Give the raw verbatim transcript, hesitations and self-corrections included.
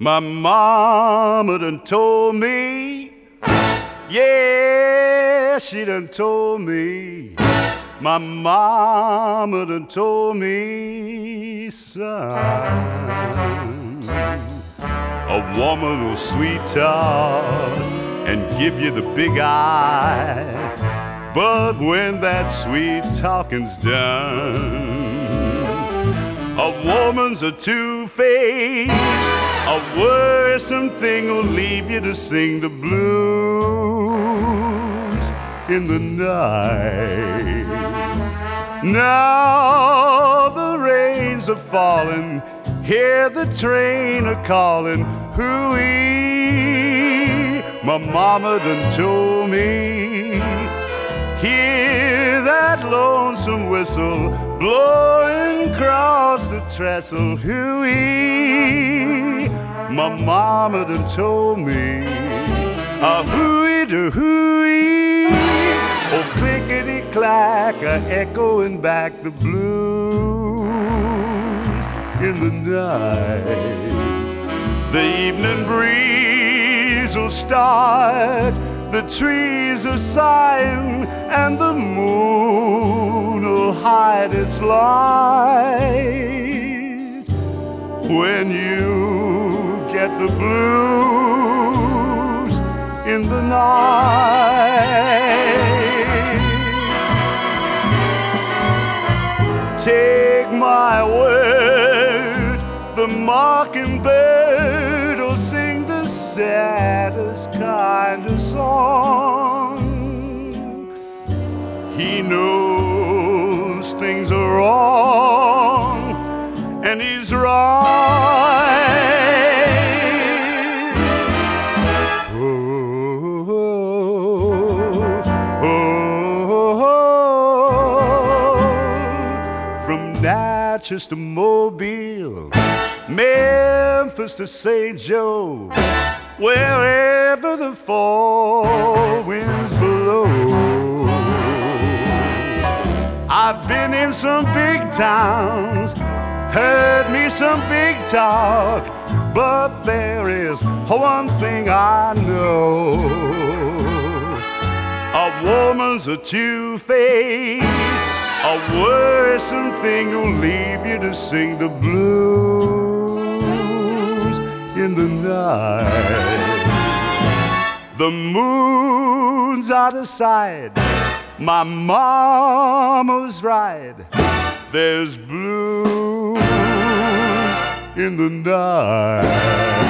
My mama done told me, yeah, she done told me. My mama done told me, son, a woman will sweet talk and give you the big eye, but when that sweet talking's done, a woman's a two-faced, a worrisome thing will leave you to sing the blues in the night. Now the rains are falling, hear the train a calling, hoo-wee. My mama done told me, hear that lonesome whistle blowing across the trestle, hoo-wee. My mama done told me, a hoo-wee to hoo-wee, oh clickety-clack, a echoing back the blues in the night. The evening breeze will start, the trees are sighing, and the moon will hide its light. When you get the blues in the night, take my word, the mockingbird will sing the saddest kind of song. He knows things are wrong, and he's right. Oh, oh, oh, oh. From Natchez to Mobile, Memphis to Saint Joe, wherever the fall winds blow. I've been in some big towns, heard me some big talk, but there is one thing I know. A woman's a two-faced, a worrisome thing who'll leave you to sing the blues in the night. The moon's out of sight, my mama's right, there's blues in the night.